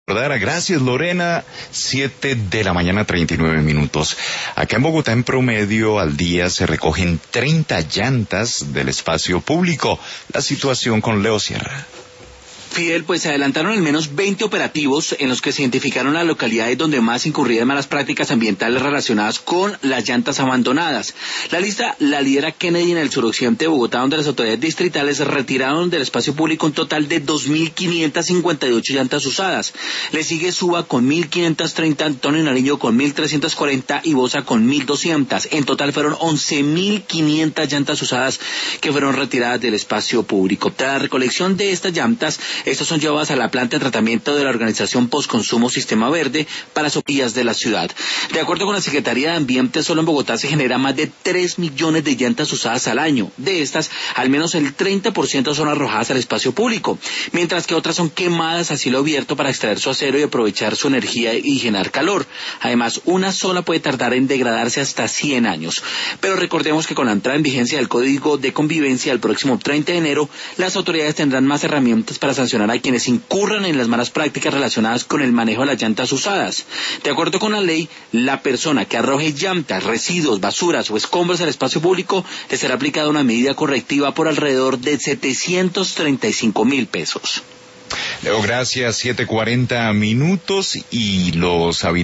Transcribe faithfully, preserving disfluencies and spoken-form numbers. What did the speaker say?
Gracias, Lorena. Siete de la mañana, treinta y nueve minutos. Acá en Bogotá, en promedio, al día se recogen treinta llantas del espacio público. La situación con Leo Sierra. Fidel, pues se adelantaron al menos veinte operativos en los que se identificaron las localidades donde más incurrían malas prácticas ambientales relacionadas con las llantas abandonadas. La lista la lidera Kennedy en el suroccidente de Bogotá, donde las autoridades distritales retiraron del espacio público un total de dos mil quinientas cincuenta y ocho llantas usadas. Le sigue Suba con mil quinientas treinta, Antonio Nariño con mil trescientas cuarenta y Bosa con mil doscientas. En total fueron once mil quinientas llantas usadas que fueron retiradas del espacio público. Tras la recolección de estas llantas, estos son llevados a la planta de tratamiento de la organización Postconsumo Sistema Verde para soplillas de la ciudad. De acuerdo con la Secretaría de Ambiente, solo en Bogotá se genera más de tres millones de llantas usadas al año. De estas, al menos el treinta por ciento son arrojadas al espacio público, mientras que otras son quemadas a cielo abierto para extraer su acero y aprovechar su energía y generar calor. Además, una sola puede tardar en degradarse hasta cien años. Pero recordemos que con la entrada en vigencia del Código de Convivencia el próximo treinta de enero, las autoridades tendrán más herramientas para sancionar a quienes incurran en las malas prácticas relacionadas con el manejo de las llantas usadas. De acuerdo con la ley, la persona que arroje llantas, residuos, basuras o escombros al espacio público le será aplicada una medida correctiva por alrededor de setecientos treinta y cinco mil pesos. Leo, gracias. Siete cuarenta minutos y los habitantes